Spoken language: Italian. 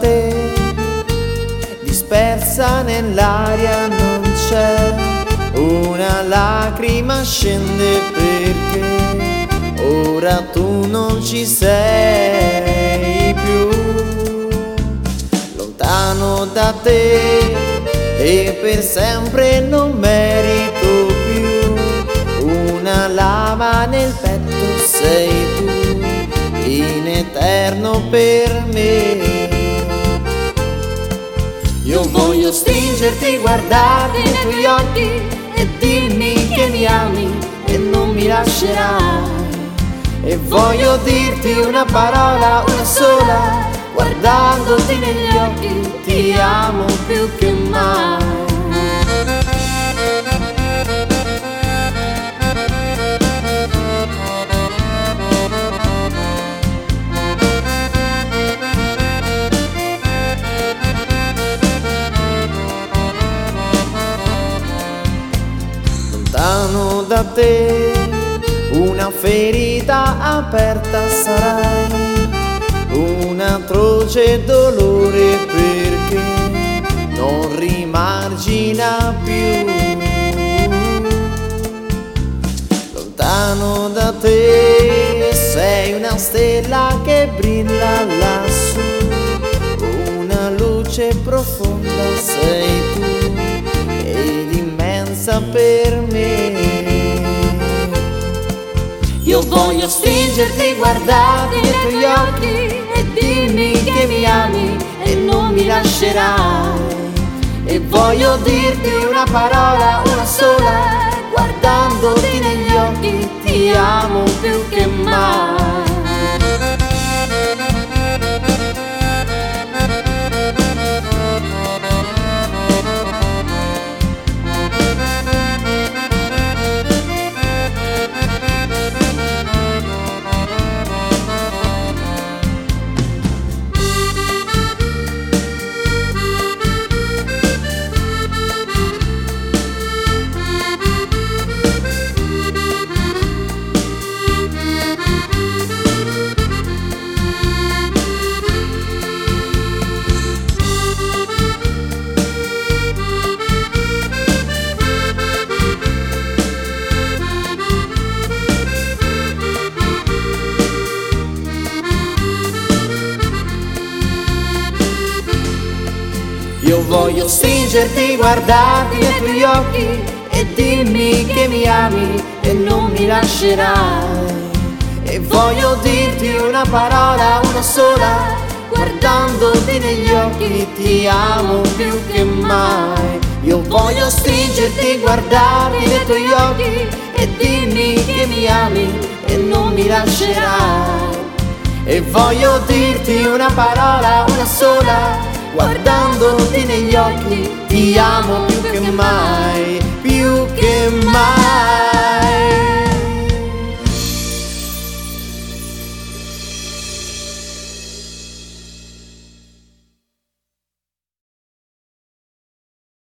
te, dispersa nell'aria non c'è, una lacrima scende perché ora tu non ci sei più. Lontano da te e per sempre non merito più, una lama nel petto sei tu, in eterno per me. Io voglio stringerti, guardarti nei tuoi occhi e dirmi che mi ami e non mi lascerai. E voglio dirti una parola, una sola, guardandoti negli occhi, ti amo più che mai. Lontano da te, una ferita aperta sarai, un atroce dolore perché non rimargina più. Lontano da te sei una stella che brilla lassù, una luce profonda sei tu ed immensa per me. Io voglio stringerti, guardarti nei tuoi occhi e dirmi che mi ami e non mi lascerai. E voglio dirti una parola, una sola, guardandoti negli occhi, ti amo più che mai. Io voglio stringerti, guardarti nei tuoi occhi e dirmi che mi ami e non mi lascerai. E voglio dirti una parola, una sola, guardandoti negli occhi, ti amo più che mai. Io voglio stringerti, guardarti nei tuoi occhi e dirmi che mi ami e non mi lascerai. E voglio dirti una parola, una sola, guardandoti negli occhi, ti amo più che mai.